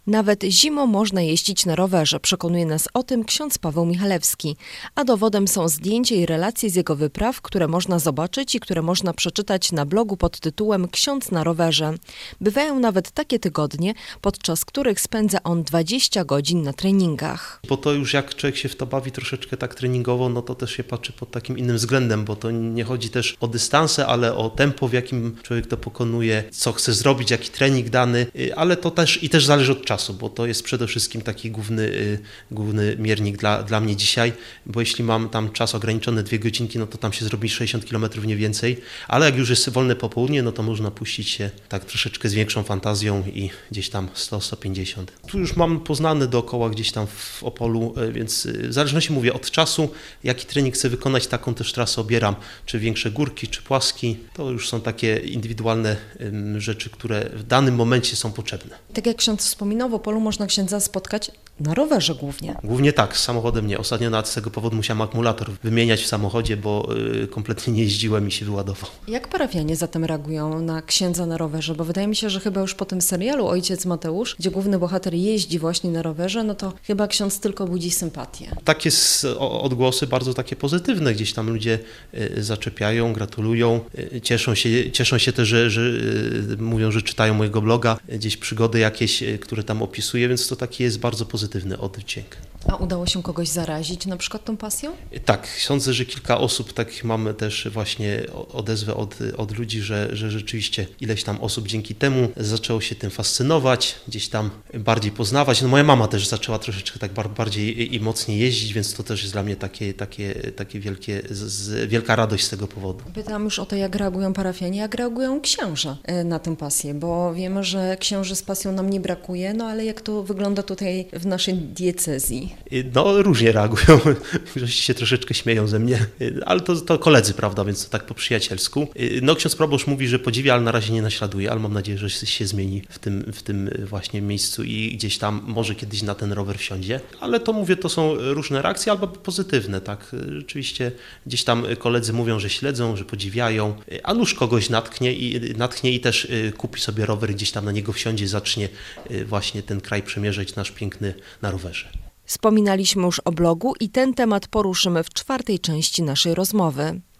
Nawet zimą można jeździć na rowerze, przekonuje nas o tym ksiądz Paweł Michalewski. A dowodem są zdjęcia i relacje z jego wypraw, które można zobaczyć i które można przeczytać na blogu pod tytułem Ksiądz na rowerze. Bywają nawet takie tygodnie, podczas których spędza on 20 godzin na treningach. Bo to już jak człowiek się w to bawi troszeczkę tak treningowo, no to też się patrzy pod takim innym względem, bo to nie chodzi też o dystanse, ale o tempo, w jakim człowiek to pokonuje, co chce zrobić, jaki trening dany, ale to też zależy od czasu, bo to jest przede wszystkim taki główny miernik dla mnie dzisiaj, bo jeśli mam tam czas ograniczony 2 godzinki, no to tam się zrobi 60 km, nie więcej, ale jak już jest wolne popołudnie, no to można puścić się tak troszeczkę z większą fantazją i gdzieś tam 100-150. Tu już mam poznane dookoła gdzieś tam w Opolu, więc w zależności mówię od czasu, jaki trening chcę wykonać, taką też trasę obieram, czy większe górki, czy płaski. To już są takie indywidualne rzeczy, które w danym momencie są potrzebne. Tak jak ksiądz wspominał, w Opolu można księdza spotkać na rowerze głównie. Głównie tak, z samochodem nie. Ostatnio nawet z tego powodu musiałem akumulator wymieniać w samochodzie, bo kompletnie nie jeździłem i się wyładował. Jak parafianie zatem reagują na księdza na rowerze? Bo wydaje mi się, że chyba już po tym serialu Ojciec Mateusz, gdzie główny bohater jeździ właśnie na rowerze, no to chyba ksiądz tylko budzi sympatię. Takie odgłosy bardzo takie pozytywne. Gdzieś tam ludzie zaczepiają, gratulują, cieszą się też, że mówią, że czytają mojego bloga, gdzieś przygody jakieś, które tam opisuję, więc to taki jest bardzo pozytywny oddźwięk. A udało się kogoś zarazić na przykład tą pasją? Tak, sądzę, że kilka osób, tak mamy też właśnie odezwę od ludzi, że rzeczywiście ileś tam osób dzięki temu zaczęło się tym fascynować, gdzieś tam bardziej poznawać. No moja mama też zaczęła troszeczkę tak bardziej i mocniej jeździć, więc to też jest dla mnie takie wielka radość z tego powodu. Pytam już o to, jak reagują parafianie, jak reagują księża na tę pasję, bo wiemy, że księży z pasją nam nie brakuje, no ale jak to wygląda tutaj w naszej diecezji? No różnie reagują, że się troszeczkę śmieją ze mnie, ale to koledzy, prawda, więc to tak po przyjacielsku. No ksiądz proboszcz mówi, że podziwia, ale na razie nie naśladuje, ale mam nadzieję, że się zmieni w tym właśnie miejscu i gdzieś tam może kiedyś na ten rower wsiądzie. Ale to mówię, to są różne reakcje albo pozytywne, tak. Rzeczywiście gdzieś tam koledzy mówią, że śledzą, że podziwiają, a nuż kogoś natknie i też kupi sobie rower, gdzieś tam na niego wsiądzie, zacznie właśnie ten kraj przemierzać nasz piękny na rowerze. Wspominaliśmy już o blogu i ten temat poruszymy w 4. części naszej rozmowy.